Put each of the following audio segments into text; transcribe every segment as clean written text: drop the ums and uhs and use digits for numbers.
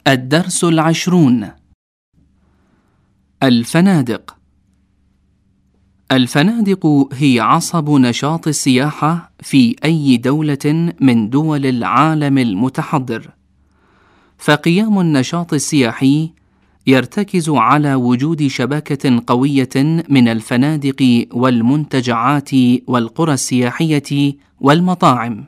الدرس 20. الفنادق. الفنادق هي عصب نشاط السياحة في أي دولة من دول العالم المتحضر، فقيام النشاط السياحي يرتكز على وجود شبكة قوية من الفنادق والمنتجعات والقرى السياحية والمطاعم.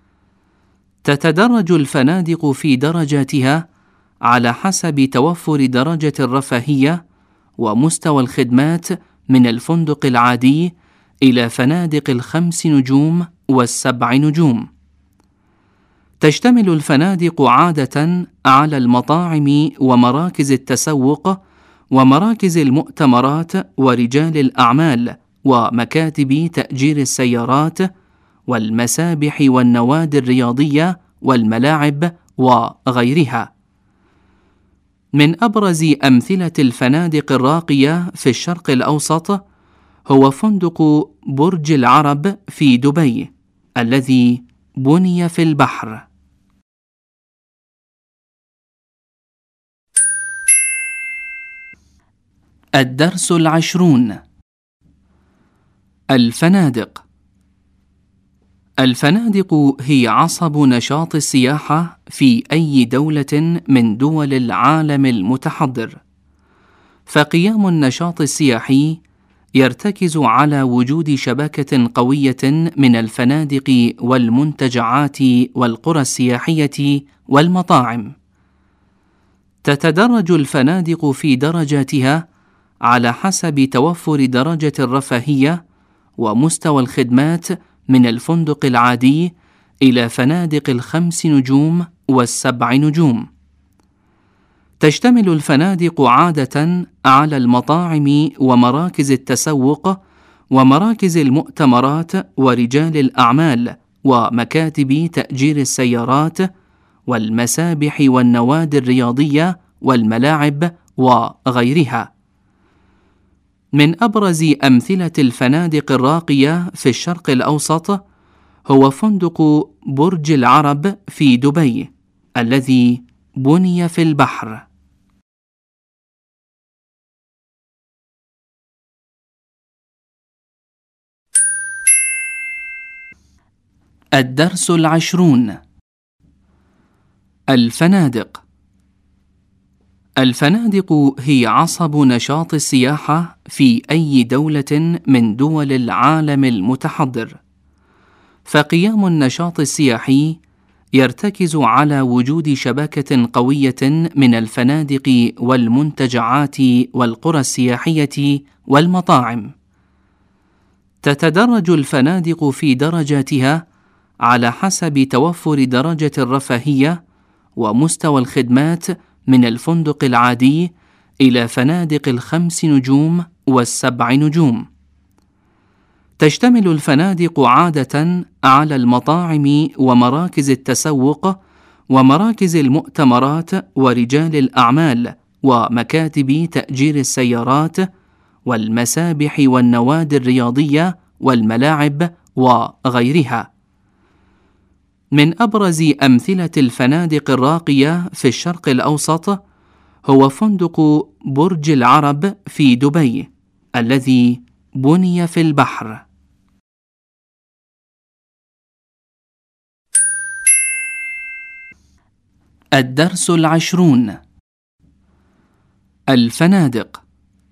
تتدرج الفنادق في درجاتها على حسب توفر درجة الرفاهية ومستوى الخدمات من الفندق العادي إلى فنادق ال5 نجوم وال7 نجوم. تشتمل الفنادق عادة على المطاعم ومراكز التسوق ومراكز المؤتمرات ورجال الأعمال ومكاتب تأجير السيارات والمسابح والنوادي الرياضية والملاعب وغيرها. من أبرز أمثلة الفنادق الراقية في الشرق الأوسط هو فندق برج العرب في دبي الذي بني في البحر. الدرس 20. الفنادق. الفنادق هي عصب نشاط السياحة في أي دولة من دول العالم المتحضر، فقيام النشاط السياحي يرتكز على وجود شبكة قوية من الفنادق والمنتجعات والقرى السياحية والمطاعم. تتدرج الفنادق في درجاتها على حسب توفر درجة الرفاهية ومستوى الخدمات من الفندق العادي إلى فنادق ال5 نجوم وال7 نجوم. تشتمل الفنادق عادة على المطاعم ومراكز التسوق ومراكز المؤتمرات ورجال الأعمال ومكاتب تأجير السيارات والمسابح والنوادي الرياضية والملاعب وغيرها. من أبرز أمثلة الفنادق الراقية في الشرق الأوسط هو فندق برج العرب في دبي الذي بني في البحر. الدرس 20. الفنادق. الفنادق هي عصب نشاط السياحة في أي دولة من دول العالم المتحضر، فقيام النشاط السياحي يرتكز على وجود شبكة قوية من الفنادق والمنتجعات والقرى السياحية والمطاعم. تتدرج الفنادق في درجاتها على حسب توفر درجة الرفاهية ومستوى الخدمات من الفندق العادي إلى فنادق ال5 نجوم وال7 نجوم. تشتمل الفنادق عادة على المطاعم ومراكز التسوق ومراكز المؤتمرات ورجال الأعمال ومكاتب تأجير السيارات والمسابح والنوادي الرياضية والملاعب وغيرها. من أبرز أمثلة الفنادق الراقية في الشرق الأوسط هو فندق برج العرب في دبي الذي بني في البحر. الدرس 20. الفنادق.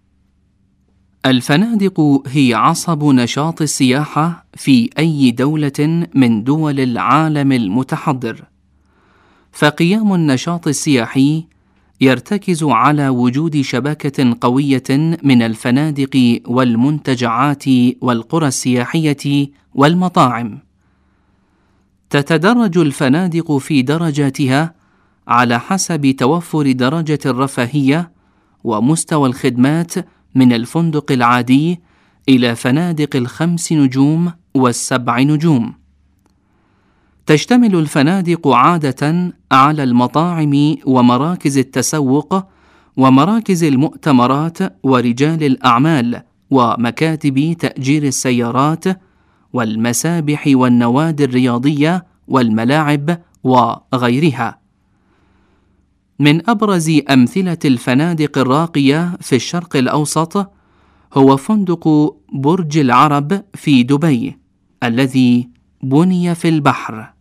الفنادق هي عصب نشاط السياحة في أي دولة من دول العالم المتحضر، فقيام النشاط السياحي يرتكز على وجود شبكة قوية من الفنادق والمنتجعات والقرى السياحية والمطاعم. تتدرج الفنادق في درجاتها على حسب توفر درجة الرفاهية ومستوى الخدمات من الفندق العادي إلى فنادق ال5 نجوم وال7 نجوم. تشتمل الفنادق عادة على المطاعم ومراكز التسوق ومراكز المؤتمرات ورجال الأعمال ومكاتب تأجير السيارات والمسابح والنوادي الرياضية والملاعب وغيرها. من أبرز أمثلة الفنادق الراقية في الشرق الأوسط هو فندق برج العرب في دبي الذي بني في البحر.